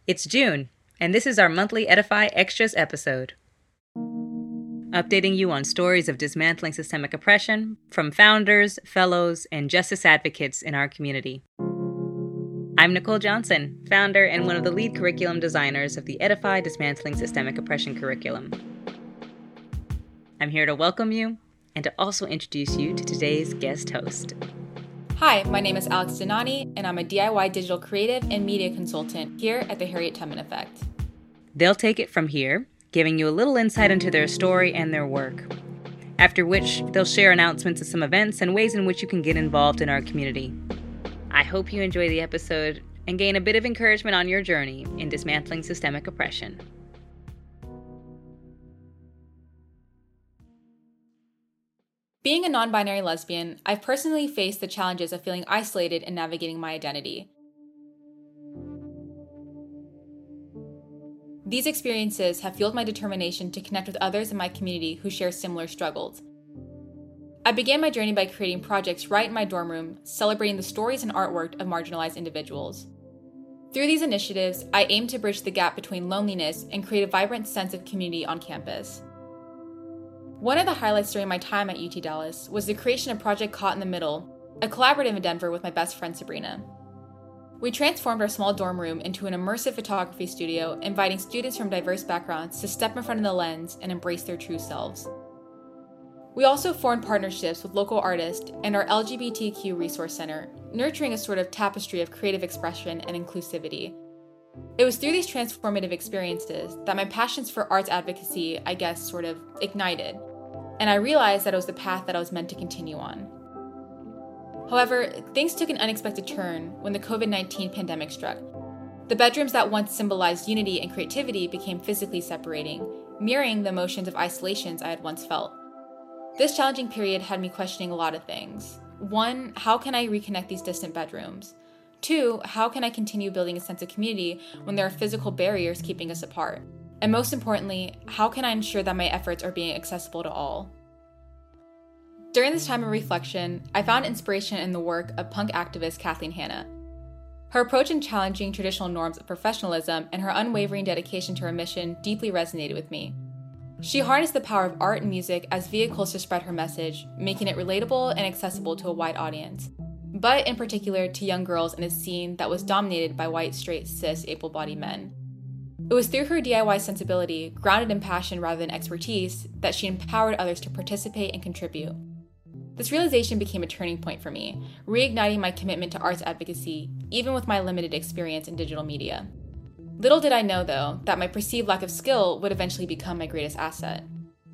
It's June, and this is our monthly Edify Extras episode, updating you on stories of dismantling systemic oppression from founders, fellows, and justice advocates in our community. I'm Nicole Johnson, founder and one of the lead curriculum designers of the Edify Dismantling Systemic Oppression curriculum. I'm here to welcome you and to also introduce you to today's guest host. Hi, my name is Alex Donati, and I'm a DIY digital creative and media consultant here at the Harriet Tubman Effect. They'll take it from here, giving you a little insight into their story and their work, after which they'll share announcements of some events and ways in which you can get involved in our community. I hope you enjoy the episode and gain a bit of encouragement on your journey in dismantling systemic oppression. Being a non-binary lesbian, I've personally faced the challenges of feeling isolated in navigating my identity. These experiences have fueled my determination to connect with others in my community who share similar struggles. I began my journey by creating projects right in my dorm room, celebrating the stories and artwork of marginalized individuals. Through these initiatives, I aim to bridge the gap between loneliness and create a vibrant sense of community on campus. One of the highlights during my time at UT Dallas was the creation of Project Caught in the Middle, a collaborative in Denver with my best friend Sabrina. We transformed our small dorm room into an immersive photography studio, inviting students from diverse backgrounds to step in front of the lens and embrace their true selves. We also formed partnerships with local artists and our LGBTQ Resource Center, nurturing a sort of tapestry of creative expression and inclusivity. It was through these transformative experiences that my passions for arts advocacy, sort of ignited, and I realized that it was the path that I was meant to continue on. However, things took an unexpected turn when the COVID-19 pandemic struck. The bedrooms that once symbolized unity and creativity became physically separating, mirroring the emotions of isolations I had once felt. This challenging period had me questioning a lot of things. 1, how can I reconnect these distant bedrooms? 2, how can I continue building a sense of community when there are physical barriers keeping us apart? And most importantly, how can I ensure that my efforts are being accessible to all? During this time of reflection, I found inspiration in the work of punk activist Kathleen Hanna. Her approach in challenging traditional norms of professionalism and her unwavering dedication to her mission deeply resonated with me. She harnessed the power of art and music as vehicles to spread her message, making it relatable and accessible to a wide audience, but in particular to young girls in a scene that was dominated by white, straight, cis, able-bodied men. It was through her DIY sensibility, grounded in passion rather than expertise, that she empowered others to participate and contribute. This realization became a turning point for me, reigniting my commitment to arts advocacy, even with my limited experience in digital media. Little did I know, though, that my perceived lack of skill would eventually become my greatest asset.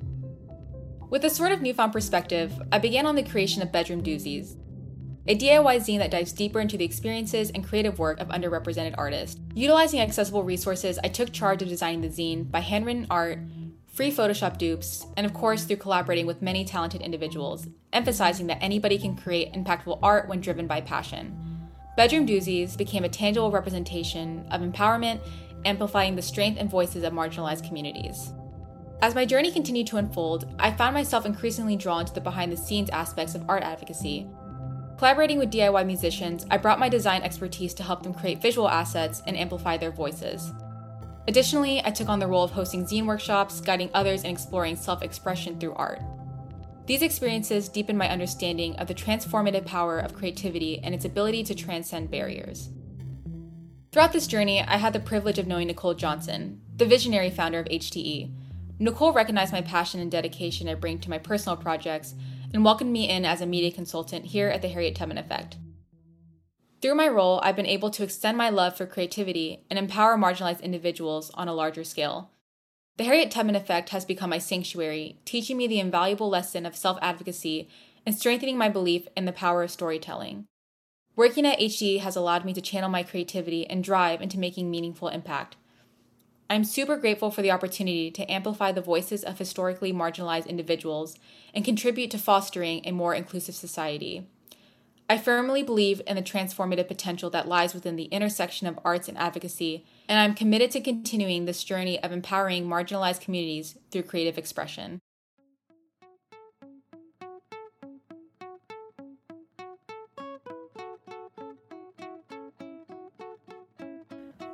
With this sort of newfound perspective, I began on the creation of Bedroom Doozies, a DIY zine that dives deeper into the experiences and creative work of underrepresented artists. Utilizing accessible resources, I took charge of designing the zine by handwritten art, free Photoshop dupes, and of course through collaborating with many talented individuals, emphasizing that anybody can create impactful art when driven by passion. Bedroom Doozies became a tangible representation of empowerment, amplifying the strength and voices of marginalized communities. As my journey continued to unfold, I found myself increasingly drawn to the behind-the-scenes aspects of art advocacy. Collaborating with DIY musicians, I brought my design expertise to help them create visual assets and amplify their voices. Additionally, I took on the role of hosting zine workshops, guiding others in exploring self-expression through art. These experiences deepened my understanding of the transformative power of creativity and its ability to transcend barriers. Throughout this journey, I had the privilege of knowing Nicole Johnson, the visionary founder of HTE. Nicole recognized my passion and dedication I bring to my personal projects and welcomed me in as a media consultant here at the Harriet Tubman Effect. Through my role, I've been able to extend my love for creativity and empower marginalized individuals on a larger scale. The Harriet Tubman Effect has become my sanctuary, teaching me the invaluable lesson of self-advocacy and strengthening my belief in the power of storytelling. Working at HTE has allowed me to channel my creativity and drive into making meaningful impact. I'm super grateful for the opportunity to amplify the voices of historically marginalized individuals and contribute to fostering a more inclusive society. I firmly believe in the transformative potential that lies within the intersection of arts and advocacy, and I'm committed to continuing this journey of empowering marginalized communities through creative expression.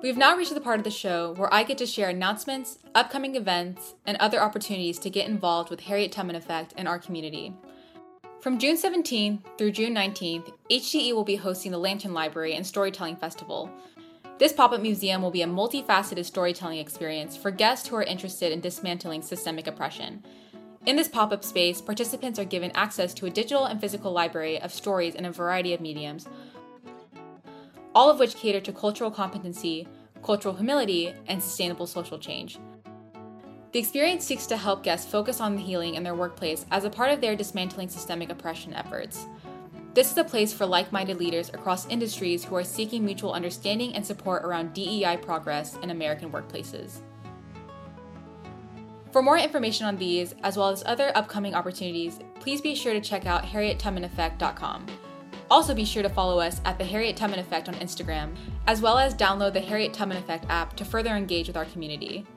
We've now reached the part of the show where I get to share announcements, upcoming events, and other opportunities to get involved with Harriet Tubman Effect and our community. From June 17th through June 19th, HTE will be hosting the Lantern Library and Storytelling Festival. This pop-up museum will be a multifaceted storytelling experience for guests who are interested in dismantling systemic oppression. In this pop-up space, participants are given access to a digital and physical library of stories in a variety of mediums, all of which cater to cultural competency, cultural humility, and sustainable social change. The experience seeks to help guests focus on the healing in their workplace as a part of their dismantling systemic oppression efforts. This is a place for like-minded leaders across industries who are seeking mutual understanding and support around DEI progress in American workplaces. For more information on these, as well as other upcoming opportunities, please be sure to check out harriettubmaneffect.com. Also be sure to follow us at the Harriet Tubman Effect on Instagram, as well as download the Harriet Tubman Effect app to further engage with our community.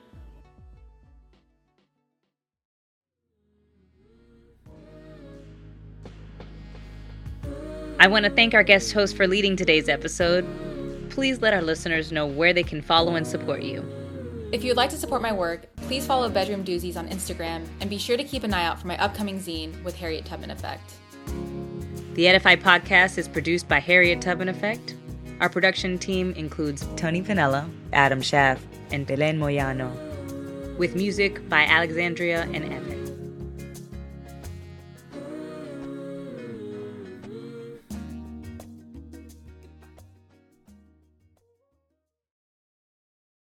I want to thank our guest host for leading today's episode. Please let our listeners know where they can follow and support you. If you would like to support my work, please follow Bedroom Doozies on Instagram and be sure to keep an eye out for my upcoming zine with Harriet Tubman Effect. The Edify podcast is produced by Harriet Tubman Effect. Our production team includes Tony Pinella, Adam Schaff, and Belen Moyano, with music by Alexandria and Evan.